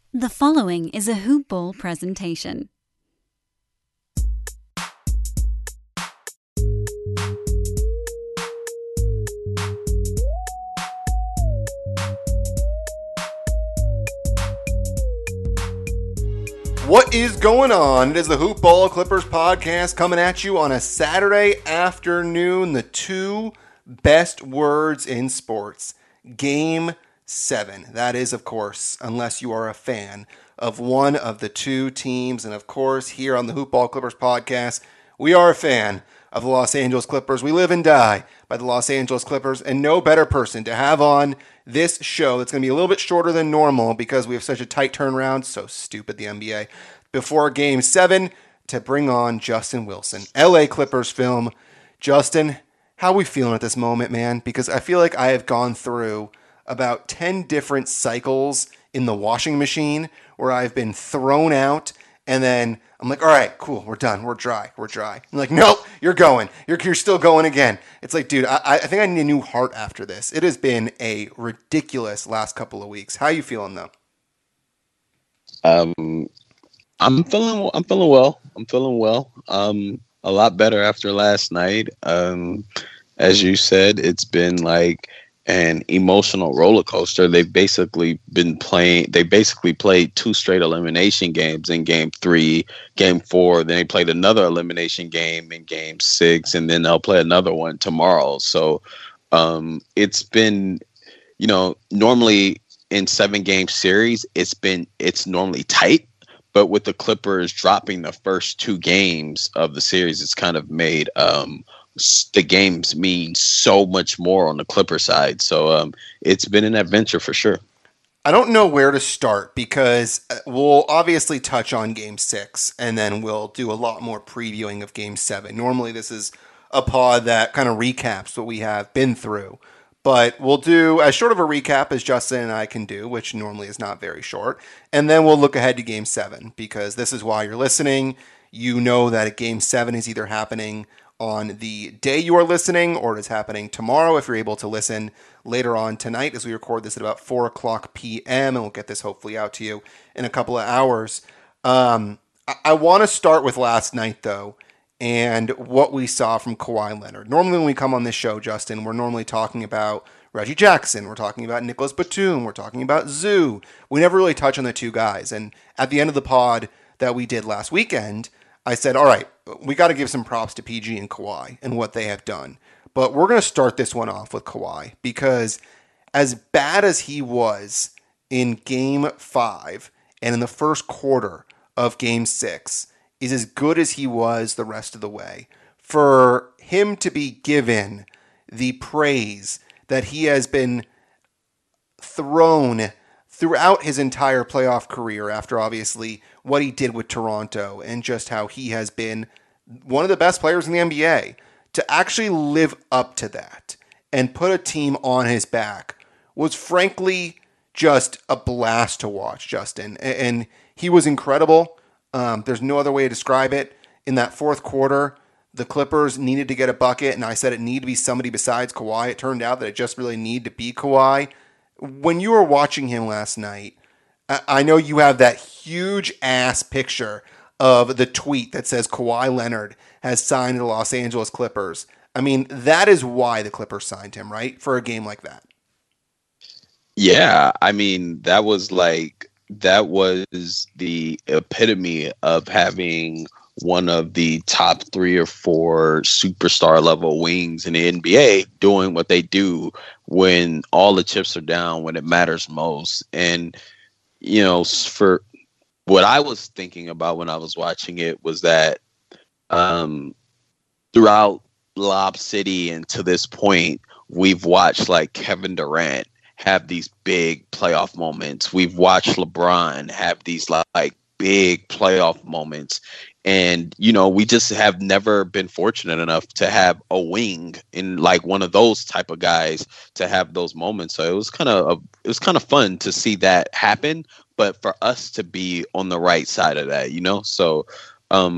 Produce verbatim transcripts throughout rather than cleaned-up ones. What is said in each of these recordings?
The following is a Hoop Ball presentation. What is going on? It is the Hoop Ball Clippers podcast coming at you on a Saturday afternoon. The two best words in sports. Game seven. That is, of course, unless you are a fan of one of the two teams. And of course, here on the Hoop Ball Clippers podcast, we are a fan of the Los Angeles Clippers. We live and die by the Los Angeles Clippers, and no better person to have on this show that's going to be a little bit shorter than normal because we have such a tight turnaround. So stupid, the N B A. Before Game seven, to bring on Justin Wilson, L A Clippers film. Justin, how are we feeling at this moment, man? Because I feel like I have gone through about ten different cycles in the washing machine where I've been thrown out, and then I'm like, all right, cool, we're done, we're dry, we're dry. I'm like, nope, you're going, you're you're still going again. It's like, dude, I, I think I need a new heart after this. It has been a ridiculous last couple of weeks. How are you feeling though? Um, I'm feeling, I'm feeling well. I'm feeling well. Um, a lot better after last night. Um, as you said, it's been like an emotional roller coaster. They've basically been playing, they basically played two straight elimination games in game three, game four. Then they played another elimination game in game six, and then they'll play another one tomorrow. So um, it's been, you know, normally in seven game series, it's been, it's normally tight. But with the Clippers dropping the first two games of the series, it's kind of made um, the games mean so much more on the Clipper side. So um, it's been an adventure for sure. I don't know where to start because we'll obviously touch on Game six and then we'll do a lot more previewing of Game seven. Normally this is a pod that kind of recaps what we have been through. But we'll do as short of a recap as Justin and I can do, which normally is not very short. And then we'll look ahead to Game seven because this is why you're listening. You know that Game seven is either happening on the day you are listening or it is happening tomorrow if you're able to listen later on tonight as we record this at about four o'clock p.m. And we'll get this hopefully out to you in a couple of hours. Um, I, I want to start with last night, though, and what we saw from Kawhi Leonard. Normally when we come on this show, Justin, we're normally talking about Reggie Jackson. We're talking about Nicholas Batum. We're talking about Zoo. We never really touch on the two guys. And at the end of the pod that we did last weekend, I said, all right, we got to give some props to P G and Kawhi and what they have done. But we're going to start this one off with Kawhi because as bad as he was in Game five and in the first quarter of Game six, is as good as he was the rest of the way. For him to be given the praise that he has been thrown throughout his entire playoff career after obviously what he did with Toronto and just how he has been one of the best players in the N B A, to actually live up to that and put a team on his back was frankly just a blast to watch, Justin. And he was incredible. Um, there's no other way to describe it. In that fourth quarter, the Clippers needed to get a bucket, and I said it needed to be somebody besides Kawhi. It turned out that it just really needed to be Kawhi. When you were watching him last night, I, I know you have that huge-ass picture of the tweet that says Kawhi Leonard has signed the Los Angeles Clippers. I mean, that is why the Clippers signed him, right? For a game like that. Yeah, I mean, that was like, that was the epitome of having one of the top three or four superstar level wings in the N B A doing what they do when all the chips are down, when it matters most. And, you know, for what I was thinking about when I was watching it was that um, throughout Lob City and to this point, we've watched like Kevin Durant have these big playoff moments. We've watched LeBron have these like big playoff moments. And, you know, we just have never been fortunate enough to have a wing in like one of those type of guys to have those moments. So it was kind of, it was kind of fun to see that happen, but for us to be on the right side of that, you know? So um,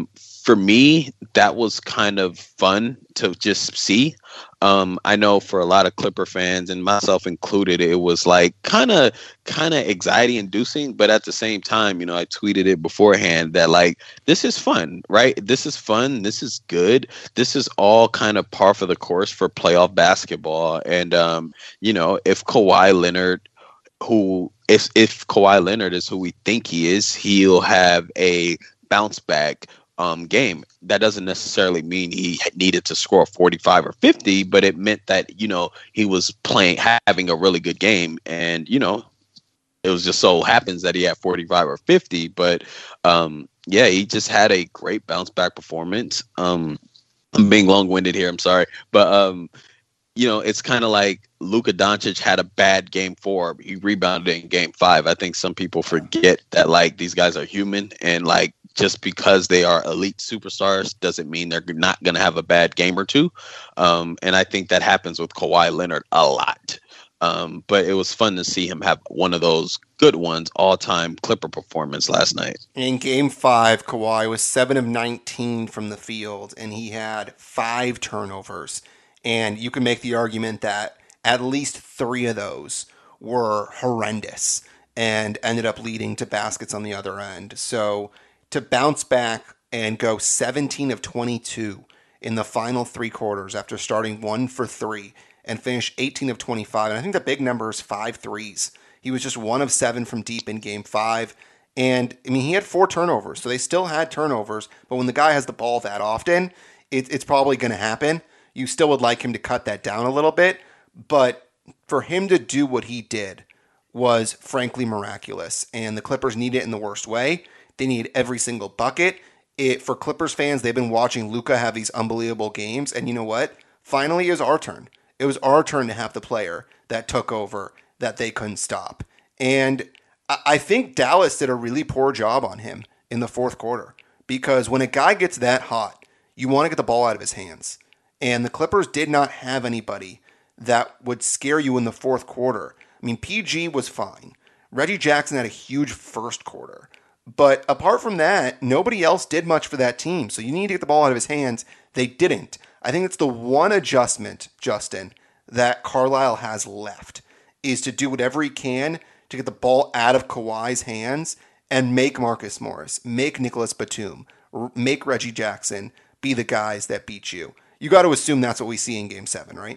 for me, that was kind of fun to just see. Um, I know for a lot of Clipper fans and myself included, it was like kind of kind of anxiety inducing. But at the same time, you know, I tweeted it beforehand that like, this is fun, right? This is fun. This is good. This is all kind of par for the course for playoff basketball. And, um, you know, if Kawhi Leonard, who if, if Kawhi Leonard is who we think he is, he'll have a bounce back um, game. That doesn't necessarily mean he needed to score forty-five or fifty, but it meant that, you know, he was playing, having a really good game. And, you know, it was just so happens that he had forty-five or fifty. But, um, yeah, he just had a great bounce back performance. Um, I'm being long winded here. I'm sorry. But, um, you know, it's kind of like Luka Doncic had a bad game four. He rebounded in game five. I think some people forget that, like, these guys are human, and, like, just because they are elite superstars doesn't mean they're not going to have a bad game or two. Um, and I think that happens with Kawhi Leonard a lot. Um, but it was fun to see him have one of those good ones, all-time Clipper performance last night. In game five, Kawhi was seven of nineteen from the field, and he had five turnovers. And you can make the argument that at least three of those were horrendous and ended up leading to baskets on the other end. So to bounce back and go seventeen of twenty-two in the final three quarters after starting one for three and finish eighteen of twenty-five. And I think the big number is five threes. He was just one of seven from deep in game five. And I mean, he had four turnovers, so they still had turnovers. But when the guy has the ball that often, it, it's probably going to happen. You still would like him to cut that down a little bit. But for him to do what he did was frankly miraculous. And the Clippers need it in the worst way. They need every single bucket. It for Clippers fans, they've been watching Luka have these unbelievable games. And you know what? Finally, it was our turn. It was our turn to have the player that took over that they couldn't stop. And I think Dallas did a really poor job on him in the fourth quarter. Because when a guy gets that hot, you want to get the ball out of his hands. And the Clippers did not have anybody that would scare you in the fourth quarter. I mean, P G was fine. Reggie Jackson had a huge first quarter. But apart from that, nobody else did much for that team. So you need to get the ball out of his hands. They didn't. I think it's the one adjustment, Justin, that Carlisle has left, is to do whatever he can to get the ball out of Kawhi's hands and make Marcus Morris, make Nicholas Batum, make Reggie Jackson be the guys that beat you. You got to assume that's what we see in game seven, right?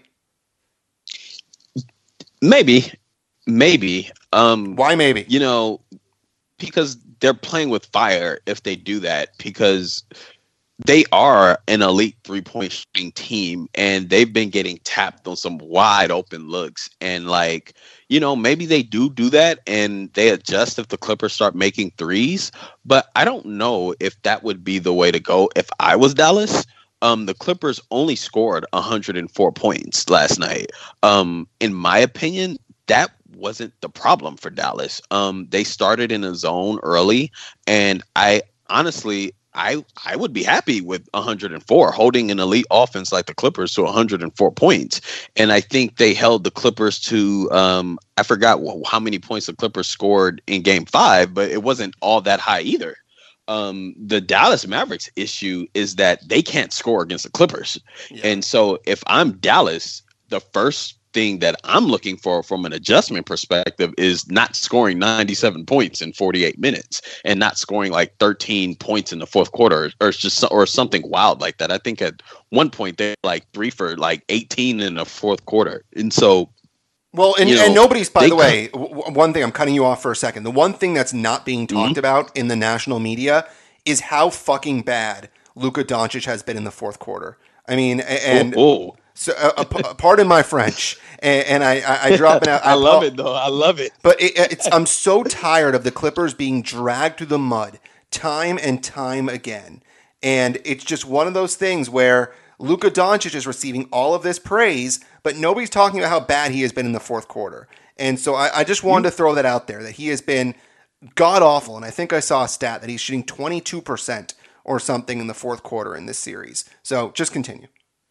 Maybe. Maybe. Um, Why maybe? You know, because they're playing with fire if they do that, because they are an elite three-point shooting team, and they've been getting tapped on some wide open looks. And, like, you know, maybe they do do that and they adjust if the Clippers start making threes. But I don't know if that would be the way to go if I was Dallas. Um, the Clippers only scored one hundred four points last night. Um, in my opinion, that wasn't the problem for Dallas. Um, they started in a zone early, and I honestly, I I would be happy with one hundred four, holding an elite offense like the Clippers to one hundred four points. And I think they held the Clippers to, um, I forgot how many points the Clippers scored in game five, but it wasn't all that high either. Um, the Dallas Mavericks issue is that they can't score against the Clippers. Yeah. And so if I'm Dallas, the first thing that I'm looking for from an adjustment perspective is not scoring ninety-seven points in forty-eight minutes and not scoring like thirteen points in the fourth quarter, or it's just or something wild like that. I think at one point they're like three for like eighteen in the fourth quarter. And so Well, and, you know, and nobody's, by the way, come, w- one thing, I'm cutting you off for a second. The one thing that's not being talked mm-hmm. about in the national media is how fucking bad Luka Doncic has been in the fourth quarter. I mean, and oh, oh. so uh, uh, pardon my French, and, and I, I, I drop it out. I, I love it, though. I love it. But it, it's I'm so tired of the Clippers being dragged through the mud time and time again. And it's just one of those things where Luka Doncic is receiving all of this praise, but nobody's talking about how bad he has been in the fourth quarter. And so I, I just wanted to throw that out there, that he has been god-awful. And I think I saw a stat that he's shooting twenty-two percent or something in the fourth quarter in this series. So just continue.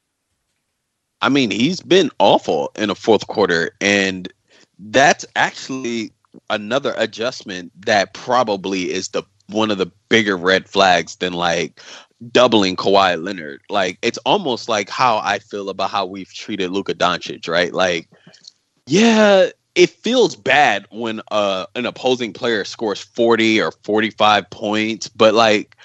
I mean, he's been awful in the fourth quarter, and that's actually another adjustment that probably is the one of the bigger red flags than like doubling Kawhi Leonard. Like, it's almost like how I feel about how we've treated Luka Doncic, right? Like, yeah, it feels bad when uh, an opposing player scores forty or forty-five points, but like,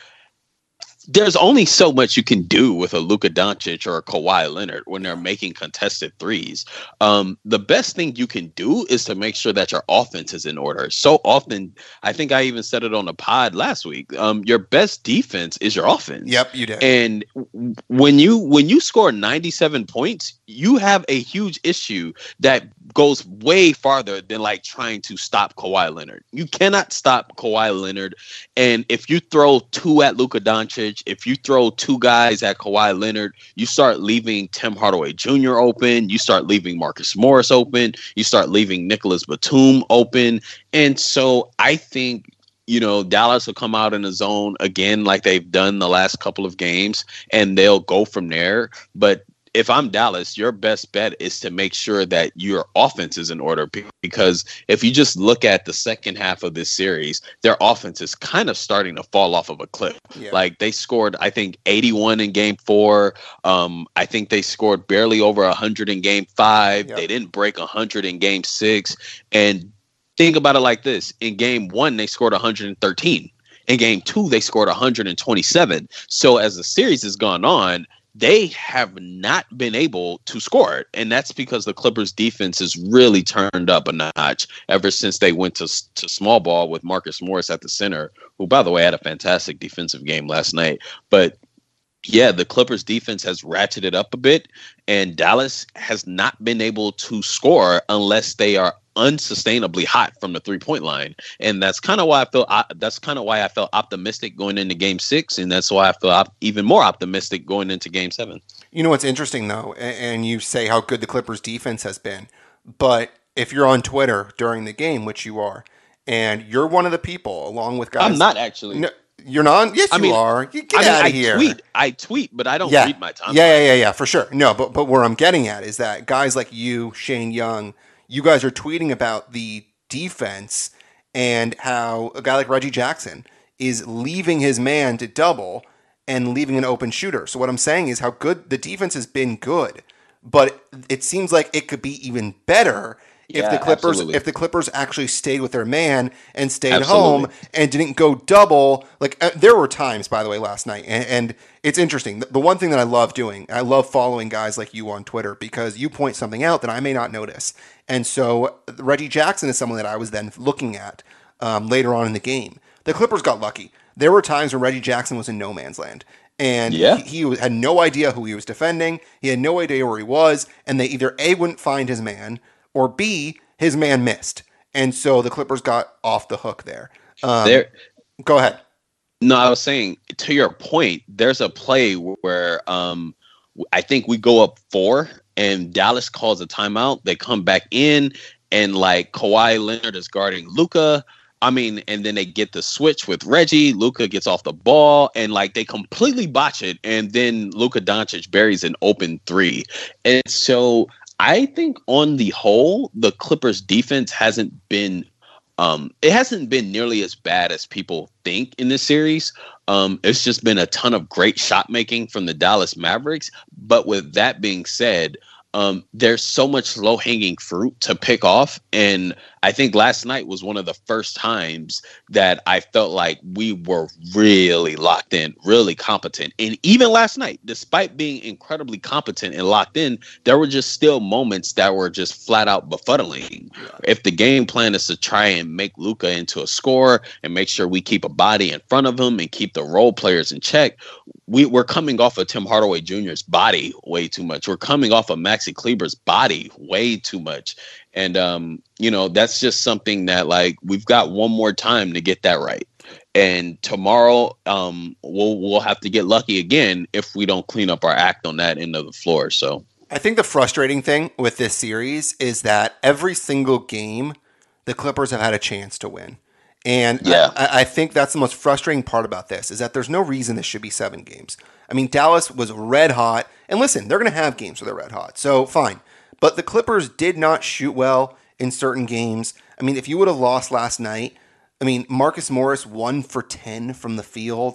there's only so much you can do with a Luka Doncic or a Kawhi Leonard when they're making contested threes. Um, the best thing you can do is to make sure that your offense is in order. So often, I think I even said it on the pod last week. Um, your best defense is your offense. Yep, you did. And when you when you score ninety-seven points, you have a huge issue that goes way farther than like trying to stop Kawhi Leonard. You cannot stop Kawhi Leonard. And if you throw two at Luka Doncic, if you throw two guys at Kawhi Leonard, you start leaving Tim Hardaway Junior open. You start leaving Marcus Morris open. You start leaving Nicholas Batum open. And so I think, you know, Dallas will come out in the zone again like they've done the last couple of games, and they'll go from there. But if I'm Dallas, your best bet is to make sure that your offense is in order, because if you just look at the second half of this series, their offense is kind of starting to fall off of a cliff. Yeah. Like, they scored, I think, eighty-one in game four. Um, I think they scored barely over one hundred in game five. Yep. They didn't break one hundred in game six. And think about it like this. In game one, they scored one hundred thirteen. In game two, they scored one hundred twenty-seven. So as the series has gone on, they have not been able to score it. And that's because the Clippers defense has really turned up a notch ever since they went to, to small ball with Marcus Morris at the center, who, by the way, had a fantastic defensive game last night. But yeah, the Clippers defense has ratcheted up a bit, and Dallas has not been able to score unless they are unsustainably hot from the three-point line. And that's kind of why I feel uh, that's kind of why I felt optimistic going into game six, and that's why I feel op- even more optimistic going into game seven. You know what's interesting, though, and, and you say how good the Clippers defense has been, but if you're on Twitter during the game, which you are, and you're one of the people along with guys, I'm not actually. No, you're not. Yes, I you mean, are. You get I mean, out of I here. Tweet, I tweet, but I don't yeah. read my timeline. Yeah, yeah, yeah, yeah, for sure. No, but but where I'm getting at is that guys like you, Shane Young, you guys are tweeting about the defense and how a guy like Reggie Jackson is leaving his man to double and leaving an open shooter. So what I'm saying is how good the defense has been good, but it seems like it could be even better if yeah, the Clippers absolutely. if the Clippers actually stayed with their man and stayed absolutely. home and didn't go double. Like uh, there were times, by the way, last night, and, and it's interesting. The, the one thing that I love doing, I love following guys like you on Twitter because you point something out that I may not notice. And so Reggie Jackson is someone that I was then looking at um, later on in the game. The Clippers got lucky. There were times when Reggie Jackson was in no man's land. And yeah. he, he had no idea who he was defending. He had no idea where he was. And they either A, wouldn't find his man, or B, his man missed. And so the Clippers got off the hook there. Um, there. Go ahead. No, I was saying, to your point, there's a play where um, I think we go up four and Dallas calls a timeout. They come back in and like Kawhi Leonard is guarding Luka. I mean, and then they get the switch with Reggie. Luka gets off the ball and like they completely botch it. And then Luka Doncic buries an open three. And so I think on the whole, the Clippers defense hasn't been um, it hasn't been nearly as bad as people think in this series. Um, it's just been a ton of great shot making from the Dallas Mavericks. But with that being said, um, there's so much low hanging fruit to pick off. And I think last night was one of the first times that I felt like we were really locked in, really competent. And even last night, despite being incredibly competent and locked in, there were just still moments that were just flat out befuddling. If the game plan is to try and make Luka into a scorer and make sure we keep a body in front of him and keep the role players in check, we, we're coming off of Tim Hardaway Junior's body way too much. We're coming off of Maxi Kleber's body way too much. And, um, you know, that's just something that, like, we've got one more time to get that right. And tomorrow, um, we'll we'll have to get lucky again if we don't clean up our act on that end of the floor. So I think the frustrating thing with this series is that every single game, the Clippers have had a chance to win. And yeah. I, I think that's the most frustrating part about this is that there's no reason this should be seven games. I mean, Dallas was red hot. And listen, they're going to have games where they're red hot. So fine. But the Clippers did not shoot well in certain games. I mean, if you would have lost last night, I mean, Marcus Morris one for ten from the field.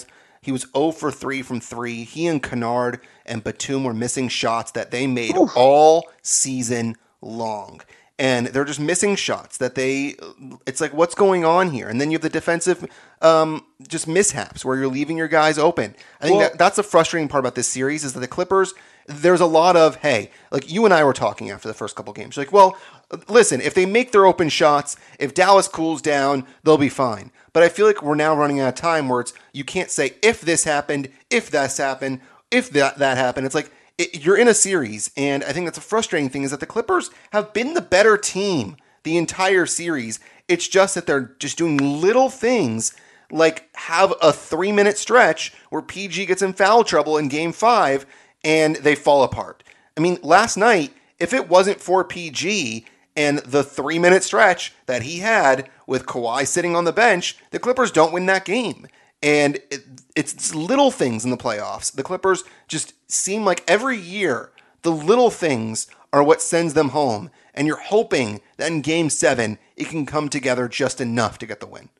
He was zero for three from three. He and Kennard and Batum were missing shots that they made Oof. all season long. And they're just missing shots that they, it's like, what's going on here? And then you have the defensive um, just mishaps where you're leaving your guys open. I think Well, that, that's the frustrating part about this series is that the Clippers, there's a lot of, hey, like you and I were talking after the first couple games. Like, well, listen, if they make their open shots, if Dallas cools down, they'll be fine. But I feel like we're now running out of time where it's, you can't say if this happened, if that's happened, if that, that happened. It's like, It, you're in a series, and I think that's a frustrating thing is that the Clippers have been the better team the entire series. It's just that they're just doing little things like have a three-minute stretch where P G gets in foul trouble in game five, and they fall apart. I mean, last night, if it wasn't for P G and the three-minute stretch that he had with Kawhi sitting on the bench, the Clippers don't win that game. And it, it's little things in the playoffs. The Clippers just seem like every year, the little things are what sends them home. And you're hoping that in game seven, it can come together just enough to get the win.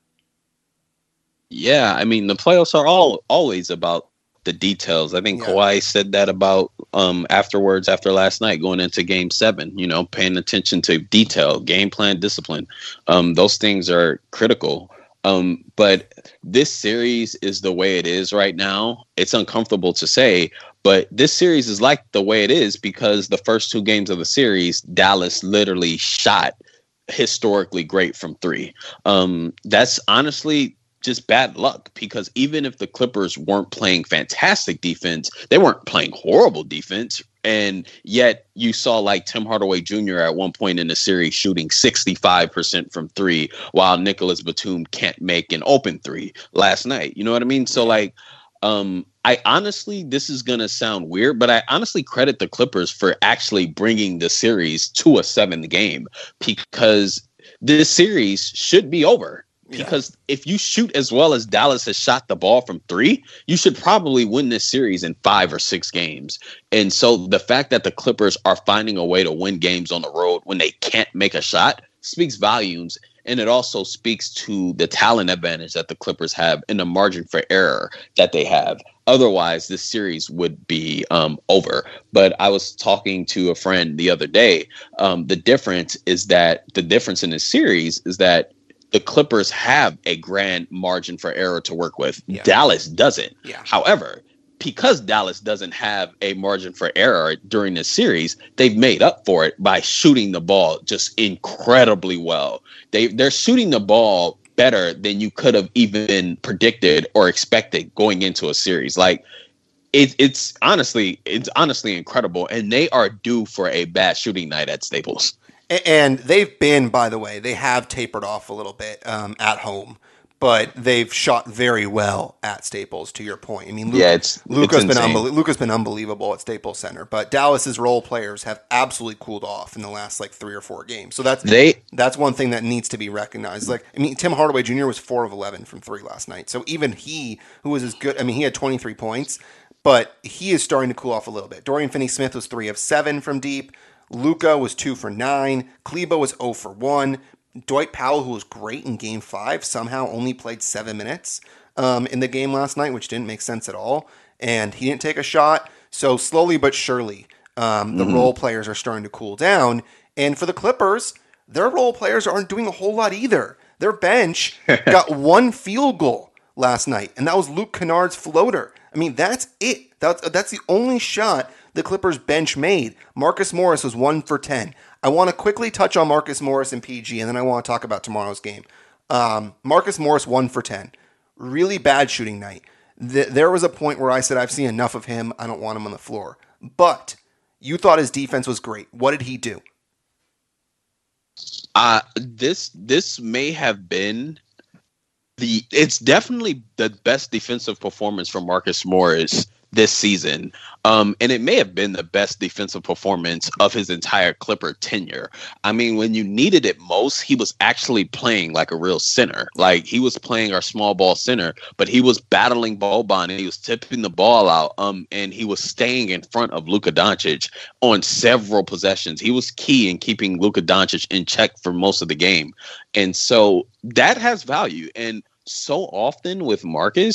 Yeah, I mean, the playoffs are all always about the details. I think Yeah. Kawhi said that about um, afterwards, after last night, going into game seven, you know, paying attention to detail, game plan, discipline. Um, those things are critical. Um, but this series is the way it is right now. It's uncomfortable to say, but this series is like the way it is because the first two games of the series, Dallas literally shot historically great from three. Um, that's honestly just bad luck because even if the Clippers weren't playing fantastic defense, they weren't playing horrible defense. And yet you saw like Tim Hardaway Junior at one point in the series shooting sixty-five percent from three while Nicholas Batum can't make an open three last night. You know what I mean? So like, um, I honestly, this is going to sound weird, but I honestly credit the Clippers for actually bringing the series to a seventh game because this series should be over. Because yeah. if you shoot as well as Dallas has shot the ball from three, you should probably win this series in five or six games. And so the fact that the Clippers are finding a way to win games on the road when they can't make a shot speaks volumes. And it also speaks to the talent advantage that the Clippers have and the margin for error that they have. Otherwise, this series would be um, over. But I was talking to a friend the other day. Um, the difference is that the difference in this series is that the Clippers have a grand margin for error to work with. Yeah. Dallas doesn't. Yeah. However, because Dallas doesn't have a margin for error during this series, they've made up for it by shooting the ball just incredibly well. They, they're shooting the ball better than you could have even predicted or expected going into a series. Like, it, it's honestly, it's honestly incredible. And they are due for a bad shooting night at Staples. And they've been, by the way, they have tapered off a little bit um, at home, but they've shot very well at Staples. To your point, I mean, Luke, yeah, it's Luka's it's been unbelie- Luka's been unbelievable at Staples Center, but Dallas's role players have absolutely cooled off in the last like three or four games. So that's they that's one thing that needs to be recognized. Like, I mean, Tim Hardaway Junior was four of eleven from three last night. So even he, who was as good, I mean, he had twenty-three points, but he is starting to cool off a little bit. Dorian Finney-Smith was three of seven from deep. Luka was two for nine. Kleba was zero for one. Dwight Powell, who was great in game five, somehow only played seven minutes um, in the game last night, which didn't make sense at all. And he didn't take a shot. So slowly but surely, um, the mm-hmm. role players are starting to cool down. And for the Clippers, their role players aren't doing a whole lot either. Their bench got one field goal last night, and that was Luke Kennard's floater. I mean, that's it. That's, that's the only shot the Clippers bench made. Marcus Morris was one for ten. I want to quickly touch on Marcus Morris and P G, and then I want to talk about tomorrow's game. Um, Marcus Morris, one for ten. Really bad shooting night. Th- there was a point where I said, I've seen enough of him. I don't want him on the floor. But you thought his defense was great. What did he do? Uh, this this may have been the. It's definitely the best defensive performance from Marcus Morris this season. Um, and it may have been the best defensive performance of his entire Clipper tenure. I mean, when you needed it most, he was actually playing like a real center. Like, he was playing our small ball center, but he was battling Boban and he was tipping the ball out. Um, and he was staying in front of Luka Doncic on several possessions. He was key in keeping Luka Doncic in check for most of the game. And so that has value. And so often with Marcus,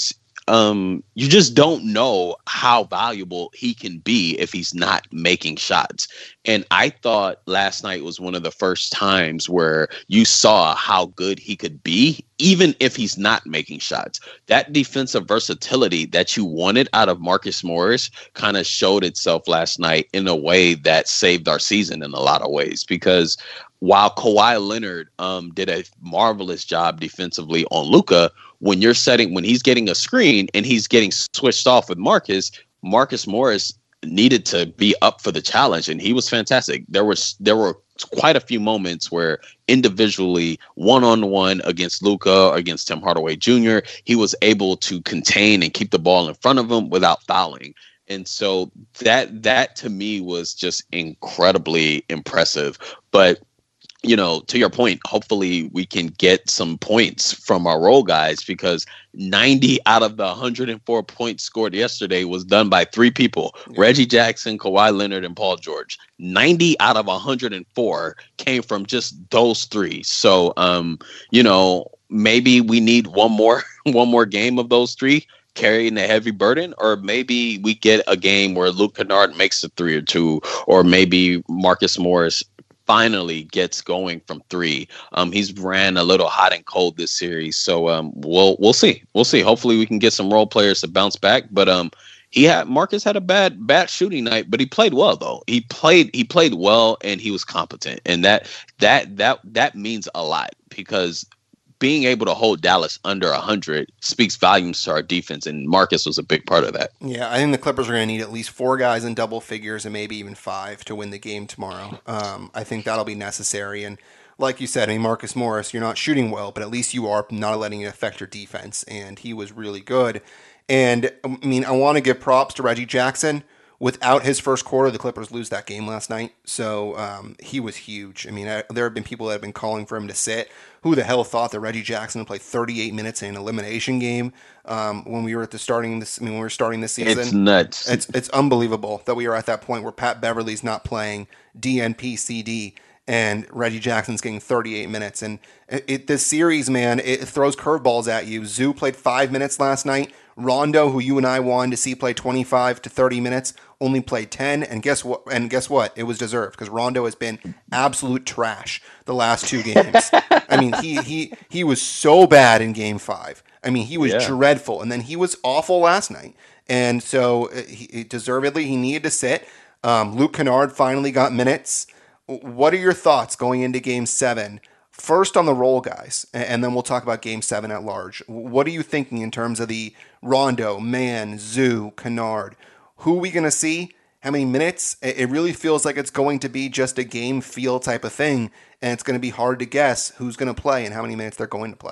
um, you just don't know how valuable he can be if he's not making shots. And I thought last night was one of the first times where you saw how good he could be, even if he's not making shots. That defensive versatility that you wanted out of Marcus Morris kind of showed itself last night in a way that saved our season in a lot of ways, because while Kawhi Leonard um, did a marvelous job defensively on Luka, when you're setting, when he's getting a screen and he's getting switched off with Marcus, Marcus Morris needed to be up for the challenge, and he was fantastic. There was there were quite a few moments where individually, one on one against Luka, against Tim Hardaway Junior, he was able to contain and keep the ball in front of him without fouling. And so that that to me was just incredibly impressive. But you know, to your point, hopefully we can get some points from our role guys, because ninety out of the one hundred four points scored yesterday was done by three people: yeah. Reggie Jackson, Kawhi Leonard, and Paul George. ninety out of one hundred four came from just those three. So, um, you know, maybe we need one more, one more game of those three carrying a heavy burden, or maybe we get a game where Luke Kennard makes a three or two, or maybe Marcus Morris finally gets going from three. Um, he's ran a little hot and cold this series, so um, we'll we'll see. We'll see. Hopefully, we can get some role players to bounce back. But um, he had Marcus had a bad bad shooting night, but he played well though. He played he played well, and he was competent, and that that that that means a lot, because being able to hold Dallas under one hundred speaks volumes to our defense, and Marcus was a big part of that. Yeah, I think the Clippers are going to need at least four guys in double figures and maybe even five to win the game tomorrow. Um, I think that'll be necessary. And like you said, I mean, Marcus Morris, you're not shooting well, but at least you are not letting it affect your defense, and he was really good. And, I mean, I want to give props to Reggie Jackson. Without his first quarter, the Clippers lose that game last night. So um, he was huge. I mean, I, there have been people that have been calling for him to sit. Who the hell thought that Reggie Jackson would play thirty-eight minutes in an elimination game um, when we were at the starting this? I mean, when we were starting this season, it's nuts. It's it's unbelievable that we are at that point where Pat Beverly's not playing D N P C D and Reggie Jackson's getting thirty-eight minutes. And it, it, this series, man, it throws curveballs at you. Zoo played five minutes last night. Rondo, who you and I wanted to see play twenty-five to thirty minutes, only played ten, and guess what? And guess what? It was deserved, because Rondo has been absolute trash the last two games. I mean, he he he was so bad in Game Five. I mean, he was yeah. dreadful, and then he was awful last night. And so, he, deservedly, he needed to sit. Um, Luke Kennard finally got minutes. What are your thoughts going into Game Seven? First on the role guys, and then we'll talk about Game Seven at large. What are you thinking in terms of the Rondo, Mann, Zoo, Kennard? Who are we going to see? How many minutes? It really feels like it's going to be just a game feel type of thing, and it's going to be hard to guess who's going to play and how many minutes they're going to play.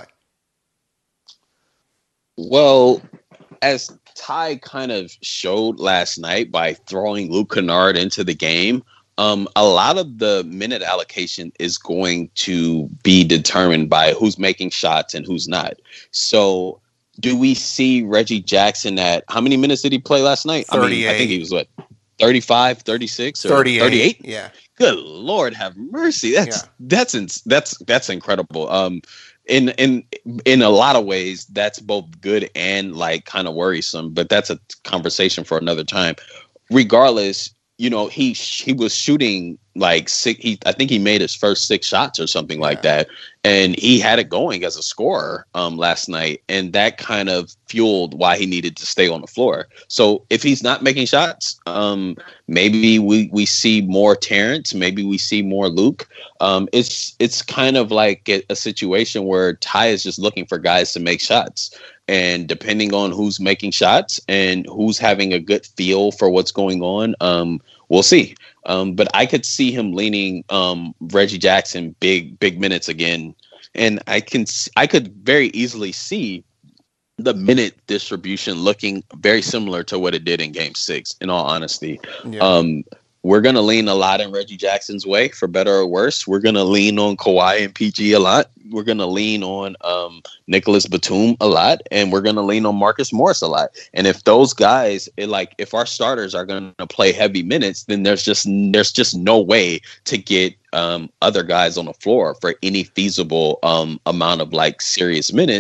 Well, as Ty kind of showed last night by throwing Luke Kennard into the game, Um, a lot of the minute allocation is going to be determined by who's making shots and who's not. So do we see Reggie Jackson at, how many minutes did he play last night? thirty-eight. I mean, I think he was what, thirty-five, thirty-six, or thirty-eight. thirty-eight? Yeah. Good Lord, have mercy. That's yeah. that's ins- that's that's incredible. Um, in in in a lot of ways, that's both good and like kind of worrisome. But that's a conversation for another time. Regardless, you know, he he was shooting like six. He I think he made his first six shots or something like yeah. that, and he had it going as a scorer um, last night, and that kind of fueled why he needed to stay on the floor. So if he's not making shots, um, maybe we we see more Terrence, maybe we see more Luke. Um, it's it's kind of like a, a situation where Ty is just looking for guys to make shots. And depending on who's making shots and who's having a good feel for what's going on, um, we'll see. Um, but I could see him leaning um, Reggie Jackson big, big minutes again. And I can, I could very easily see the minute distribution looking very similar to what it did in Game Six. In all honesty, yeah. um, we're gonna lean a lot in Reggie Jackson's way, for better or worse. We're gonna lean on Kawhi and P G a lot. We're gonna lean on um, Nicholas Batum a lot, and we're gonna lean on Marcus Morris a lot. And if those guys, it, like, if our starters are gonna play heavy minutes, then there's just there's just no way to get um, other guys on the floor for any feasible um, amount of like serious minutes.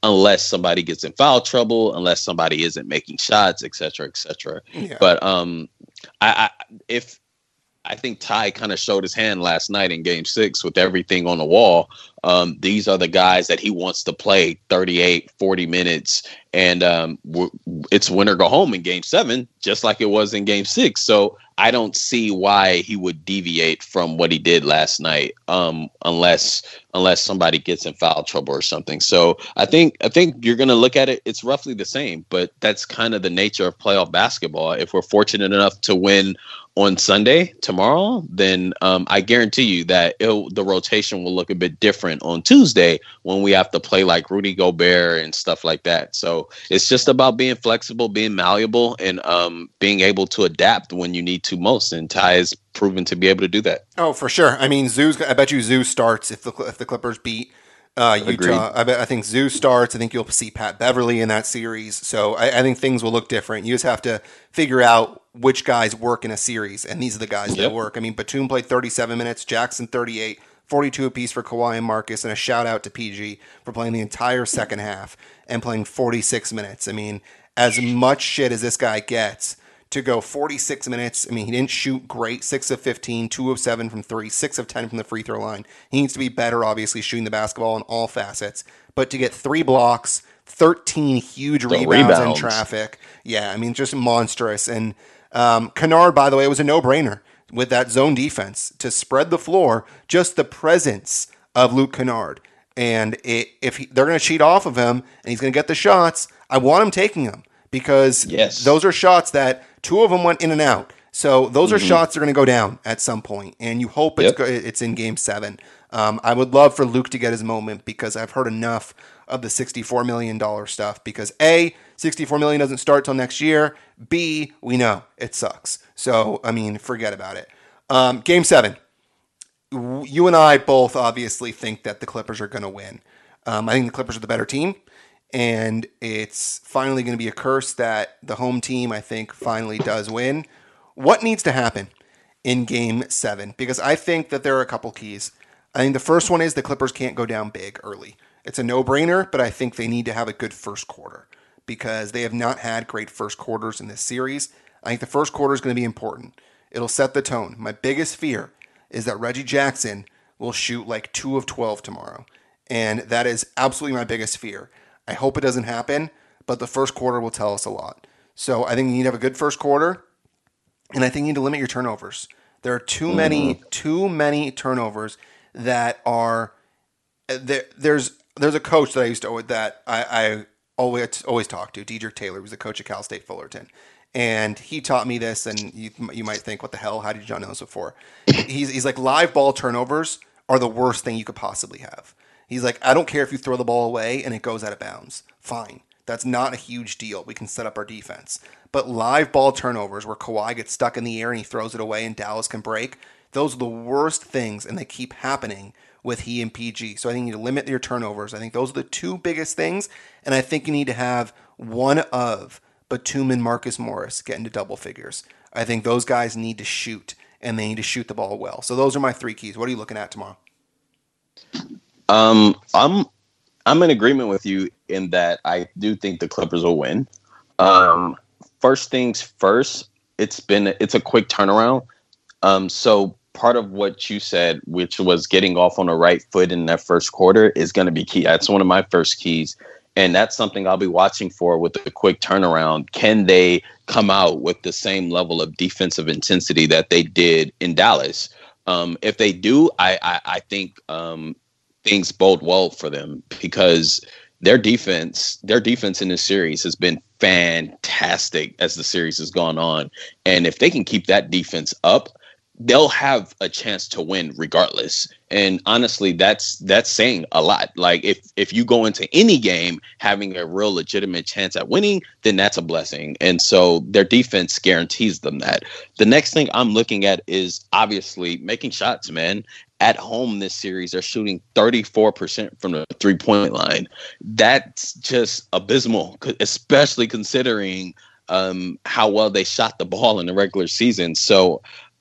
unless somebody gets in foul trouble, unless somebody isn't making shots, et cetera, et cetera. Yeah. But um, I, I if I think Ty kind of showed his hand last night in Game Six with everything on the wall. Um, these are the guys that he wants to play thirty-eight, forty minutes, and um, w- it's win or go home in Game Seven, just like it was in Game Six. So I don't see why he would deviate from what he did last night, um, unless unless somebody gets in foul trouble or something. So I think I think you're going to look at it. It's roughly the same, but that's kind of the nature of playoff basketball. If we're fortunate enough to win on Sunday tomorrow, then um, I guarantee you that it'll, the rotation will look a bit different on Tuesday when we have to play like Rudy Gobert and stuff like that. So it's just about being flexible, being malleable, and um, being able to adapt when you need to most. And Ty has proven to be able to do that. Oh, for sure. I mean, Zoo's. I bet you Zoo starts if the if the Clippers beat uh, Utah. I bet I think Zoo starts. I think you'll see Pat Beverly in that series. So I, I think things will look different. You just have to figure out which guys work in a series, and these are the guys yep. that work. I mean, Batum played thirty-seven minutes, Jackson thirty-eight, forty-two apiece for Kawhi and Marcus, and a shout out to P G for playing the entire second half and playing forty-six minutes. I mean, as much shit as this guy gets, to go forty-six minutes, I mean, he didn't shoot great, six of fifteen, two of seven from three, six of ten from the free throw line. He needs to be better, obviously, shooting the basketball in all facets, but to get three blocks, thirteen huge rebounds, rebounds in traffic, yeah, I mean, just monstrous. And um, Kennard, by the way, it was a no-brainer with that zone defense to spread the floor, just the presence of Luke Kennard. And it, if he, they're going to cheat off of him and he's going to get the shots, I want him taking them because yes. those are shots that two of them went in and out. So those mm-hmm. are shots that are going to go down at some point, and you hope it's yep. it's in Game Seven. Um, I would love for Luke to get his moment because I've heard enough of the sixty-four million dollars stuff. Because A, sixty-four million dollars doesn't start till next year. B, we know it sucks. So I mean, forget about it. Um, Game Seven. You and I both obviously think that the Clippers are going to win. Um, I think the Clippers are the better team. And it's finally going to be a curse that the home team, I think, finally does win. What needs to happen in Game seven? Because I think that there are a couple keys. I think the first one is the Clippers can't go down big early. It's a no-brainer, but I think they need to have a good first quarter because they have not had great first quarters in this series. I think the first quarter is going to be important. It'll set the tone. My biggest fear is that Reggie Jackson will shoot like two of twelve tomorrow. And that is absolutely my biggest fear. I hope it doesn't happen, but the first quarter will tell us a lot. So I think you need to have a good first quarter, and I think you need to limit your turnovers. There are too mm-hmm. many, too many turnovers that are there. There's there's a coach that I used to that I, I always always talk to, Dedrick Taylor, who's the coach at Cal State Fullerton, and he taught me this. And you you might think, what the hell? How did you not know this before? he's he's like live ball turnovers are the worst thing you could possibly have. He's like, I don't care if you throw the ball away and it goes out of bounds. Fine. That's not a huge deal. We can set up our defense. But live ball turnovers where Kawhi gets stuck in the air and he throws it away and Dallas can break, those are the worst things, and they keep happening with he and P G. So I think you need to limit your turnovers. I think those are the two biggest things, and I think you need to have one of Batum and Marcus Morris get into double figures. I think those guys need to shoot, and they need to shoot the ball well. So those are my three keys. What are you looking at tomorrow? Um, I'm I'm in agreement with you in that I do think the Clippers will win. Um, first things first, it's been it's a quick turnaround. Um, so part of what you said, which was getting off on the right foot in that first quarter, is going to be key. That's one of my first keys, and that's something I'll be watching for with the quick turnaround. Can they come out with the same level of defensive intensity that they did in Dallas? Um, if they do, I I, I think. Um, things bode well for them because their defense, their defense in this series has been fantastic as the series has gone on. And if they can keep that defense up, they'll have a chance to win regardless. And honestly, that's that's saying a lot. Like if if you go into any game having a real legitimate chance at winning, then that's a blessing. And so their defense guarantees them that. The next thing I'm looking at is obviously making shots, man. At home this series, they're shooting thirty-four percent from the three-point line. That's just abysmal, especially considering um, how well they shot the ball in the regular season. So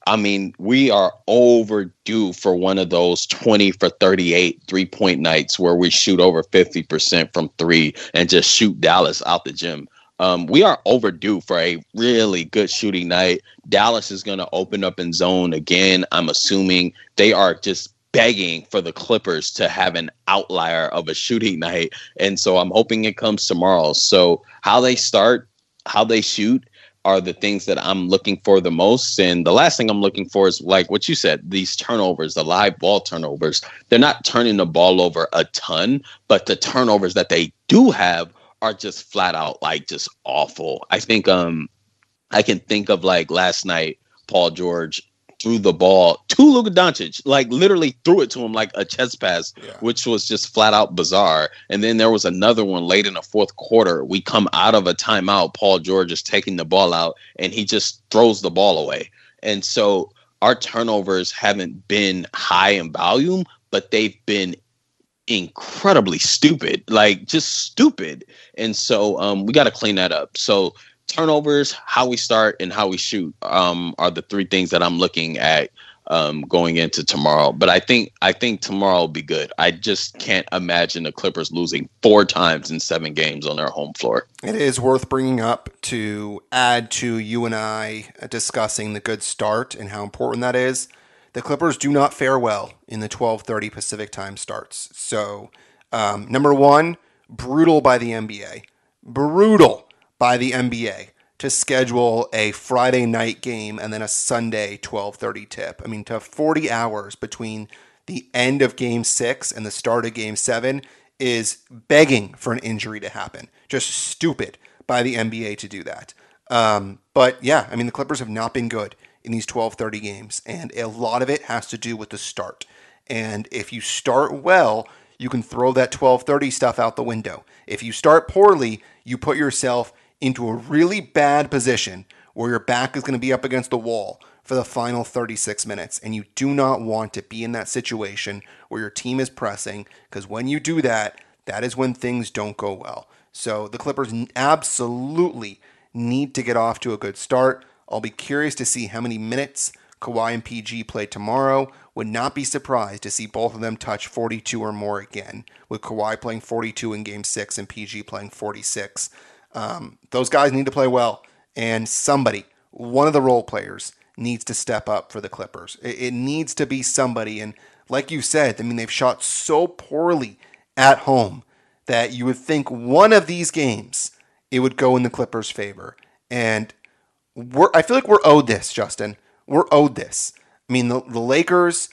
I mean, we are overdue for one of those twenty for thirty-eight three-point nights where we shoot over fifty percent from three and just shoot Dallas out the gym. Um, we are overdue for a really good shooting night. Dallas is going to open up in zone again. I'm assuming they are just begging for the Clippers to have an outlier of a shooting night. And so I'm hoping it comes tomorrow. So how they start, how they shoot are the things that I'm looking for the most. And the last thing I'm looking for is, like what you said, these turnovers, the live ball turnovers. They're not turning the ball over a ton, but the turnovers that they do have are just flat out like just awful. I think um I can think of like last night, Paul George threw the ball to Luka Doncic, like literally threw it to him like a chest pass, yeah. which was just flat out bizarre. And then there was another one late in the fourth quarter. We come out of a timeout. Paul George is taking the ball out and he just throws the ball away. And so our turnovers haven't been high in volume, but they've been incredibly stupid, like just stupid. And so um, we got to clean that up. So turnovers, how we start, and how we shoot um, are the three things that I'm looking at um, going into tomorrow. But I think I think tomorrow will be good. I just can't imagine the Clippers losing four times in seven games on their home floor. It is worth bringing up to add to you and I discussing the good start and how important that is. The Clippers do not fare well in the twelve thirty Pacific time starts. So, um, number one, brutal by the N B A. Brutal by the N B A to schedule a Friday night game and then a Sunday twelve thirty tip. I mean, to have forty hours between the end of Game six and the start of Game seven is begging for an injury to happen. Just stupid by the N B A to do that. Um, but, yeah, I mean, the Clippers have not been good in these twelve thirty games, and a lot of it has to do with the start. And if you start well, you can throw that twelve thirty stuff out the window. If you start poorly, you put yourself into a really bad position where your back is going to be up against the wall for the final thirty-six minutes, and you do not want to be in that situation where your team is pressing, because when you do that, that is when things don't go well. So the Clippers absolutely need to get off to a good start. I'll be curious to see how many minutes Kawhi and P G play tomorrow. Would not be surprised to see both of them touch forty-two or more again, with Kawhi playing forty-two in Game six and P G playing forty-six. Um, those guys need to play well, and somebody, one of the role players, needs to step up for the Clippers. It, it needs to be somebody, and like you said, I mean, they've shot so poorly at home that you would think one of these games, it would go in the Clippers' favor. And We're, I feel like we're owed this, Justin. We're owed this. I mean, the, the Lakers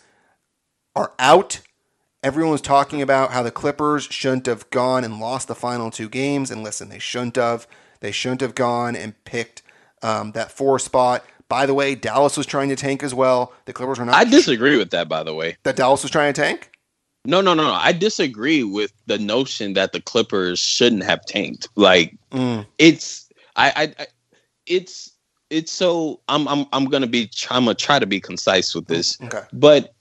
are out. Everyone was talking about how the Clippers shouldn't have gone and lost the final two games. And listen, they shouldn't have. They shouldn't have gone and picked um, that four spot. By the way, Dallas was trying to tank as well. The Clippers were not. I disagree with that, by the way. That Dallas was trying to tank? No, no, no, no. I disagree with the notion that the Clippers shouldn't have tanked. Like, mm. it's, I, I, I, it's, It's so I'm I'm I'm gonna be I'm gonna try to be concise with this, okay. But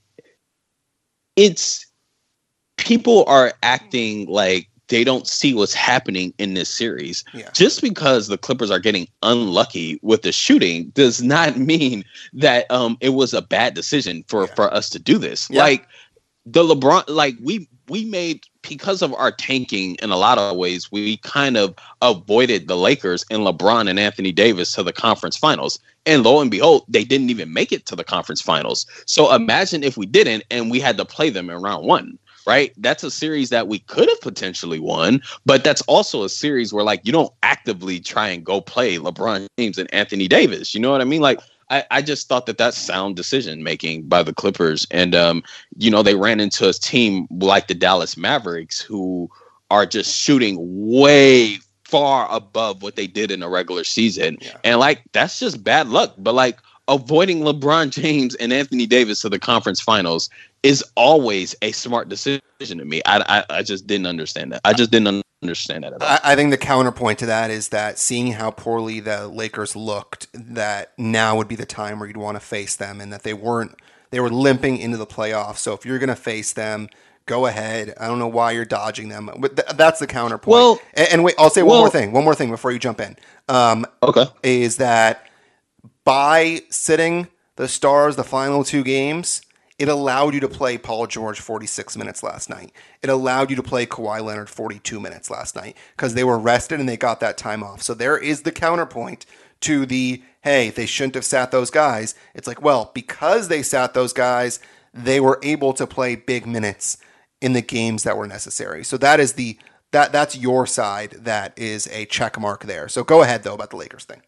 it's people are acting like they don't see what's happening in this series. Yeah. Just because the Clippers are getting unlucky with the shooting does not mean that um it was a bad decision for yeah. for us to do this. Yeah. Like the LeBron, like we we made. Because of our tanking in a lot of ways, we kind of avoided the Lakers and LeBron and Anthony Davis to the conference finals. And lo and behold, they didn't even make it to the conference finals. So imagine if we didn't and we had to play them in round one, right? That's a series that we could have potentially won, but that's also a series where like you don't actively try and go play LeBron James and Anthony Davis. You know what I mean? Like, I, I just thought that that's sound decision making by the Clippers. And, um, you know, they ran into a team like the Dallas Mavericks who are just shooting way far above what they did in the regular season. Yeah. And like, that's just bad luck. But like avoiding LeBron James and Anthony Davis to the conference finals is always a smart decision to me. I, I, I just didn't understand that. I just didn't understand that at all. I, I think the counterpoint to that is that seeing how poorly the Lakers looked, that now would be the time where you'd want to face them, and that they weren't, they were limping into the playoffs. So if you're going to face them, go ahead. I don't know why you're dodging them, but th- that's the counterpoint. Well, and, and wait, I'll say one well, more thing, one more thing before you jump in. Um, okay. Is that by sitting the Stars, the final two games, it allowed you to play Paul George forty-six minutes last night. It allowed you to play Kawhi Leonard forty-two minutes last night because they were rested and they got that time off. So there is the counterpoint to the, hey, they shouldn't have sat those guys. It's like, well, because they sat those guys, they were able to play big minutes in the games that were necessary. So that is the that that's your side that is a check mark there. So go ahead, though, about the Lakers thing.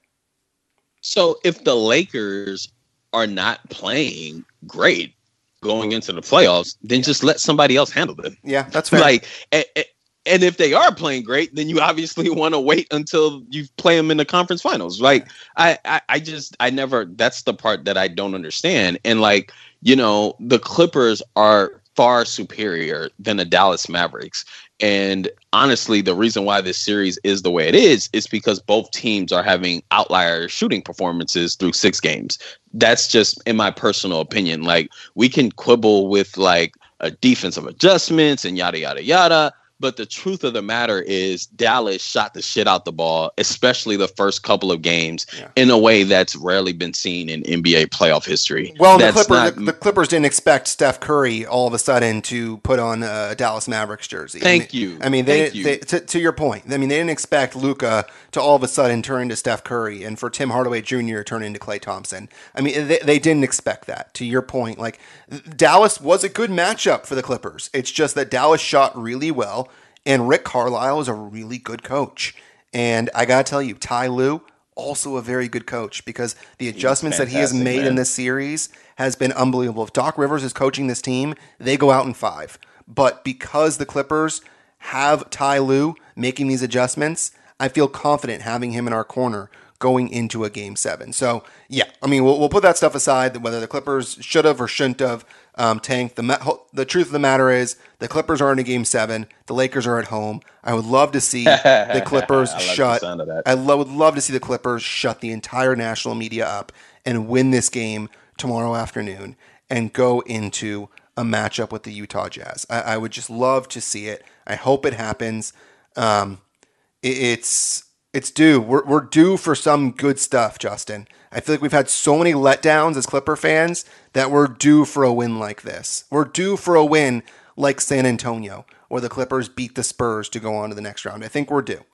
So if the Lakers are not playing great going into the playoffs, then just let somebody else handle them. Yeah, that's fair. Like, and, and if they are playing great, then you obviously want to wait until you play them in the conference finals. Like, I, I, I just, I never, that's the part that I don't understand. And like, you know, the Clippers are far superior than the Dallas Mavericks. And honestly, the reason why this series is the way it is is because both teams are having outlier shooting performances through six games. That's just in my personal opinion. Like, we can quibble with like a defensive adjustments and yada, yada, yada. But the truth of the matter is Dallas shot the shit out the ball, especially the first couple of games, yeah. in a way that's rarely been seen in N B A playoff history. Well, the Clippers, not, the, the Clippers didn't expect Steph Curry all of a sudden to put on a Dallas Mavericks jersey. Thank I mean, you. I mean, they, Thank they you. to, to your point, I mean, they didn't expect Luka to all of a sudden turn into Steph Curry and for Tim Hardaway Junior to turn into Klay Thompson. I mean, they, they didn't expect that. To your point, like, Dallas was a good matchup for the Clippers. It's just that Dallas shot really well. And Rick Carlisle is a really good coach. And I got to tell you, Ty Lue, also a very good coach because the adjustments that he has made man. in this series has been unbelievable. If Doc Rivers is coaching this team, they go out in five. But because the Clippers have Ty Lue making these adjustments, I feel confident having him in our corner going into a game seven. So, yeah, I mean, we'll, we'll put that stuff aside, whether the Clippers should have or shouldn't have um, tanked. The, ma- the truth of the matter is the Clippers are in a game seven. The Lakers are at home. I would love to see the Clippers I like shut. The sound of that. I lo- would love to see the Clippers shut the entire national media up and win this game tomorrow afternoon and go into a matchup with the Utah Jazz. I, I would just love to see it. I hope it happens. Um, it, it's... It's due. We're we're due for some good stuff, Justin. I feel like we've had so many letdowns as Clipper fans that we're due for a win like this. We're due for a win like San Antonio, where the Clippers beat the Spurs to go on to the next round. I think we're due.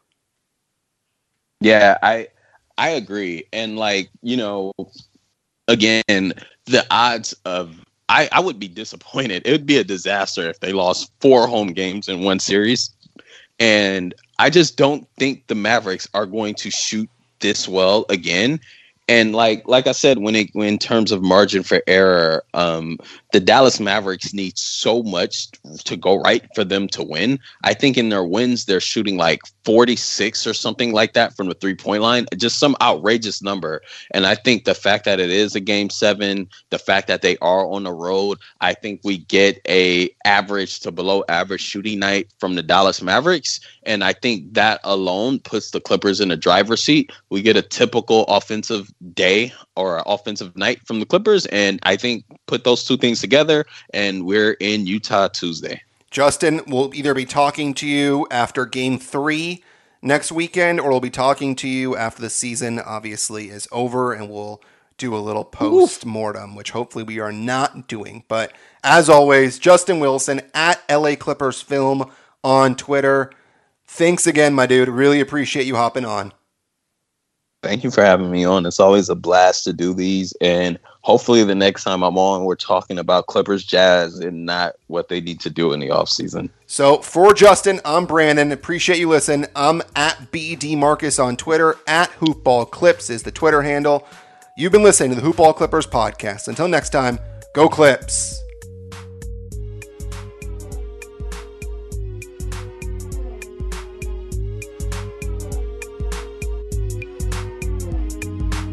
Yeah, I I agree. And like, you know, again, the odds of I, I would be disappointed. It would be a disaster if they lost four home games in one series. And I just don't think the Mavericks are going to shoot this well again. And like like I said, when it when in terms of margin for error, um, the Dallas Mavericks need so much to go right for them to win. I think in their wins, they're shooting like forty-six or something like that from the three-point line, just some outrageous number. And I think the fact that it is a game seven, the fact that they are on the road, I think we get a average to below average shooting night from the Dallas Mavericks. And I think that alone puts the Clippers in a driver's seat. We get a typical offensive day or offensive night from the Clippers. And I think put those two things together and we're in Utah Tuesday. Justin, we'll either be talking to you after game three next weekend or we'll be talking to you after the season obviously is over and we'll do a little post-mortem, which hopefully we are not doing. But as always, Justin Wilson at L A Clippers Film on Twitter. Thanks again, my dude. Really appreciate you hopping on. Thank you for having me on. It's always a blast to do these. And hopefully the next time I'm on, we're talking about Clippers Jazz and not what they need to do in the offseason. So for Justin, I'm Brandon. Appreciate you listening. I'm at B D Marcus on Twitter. At Hoopball Clips is the Twitter handle. You've been listening to the Hoopball Clippers podcast. Until next time, go Clips.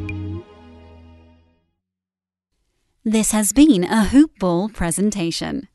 This has been a Hoop Ball presentation.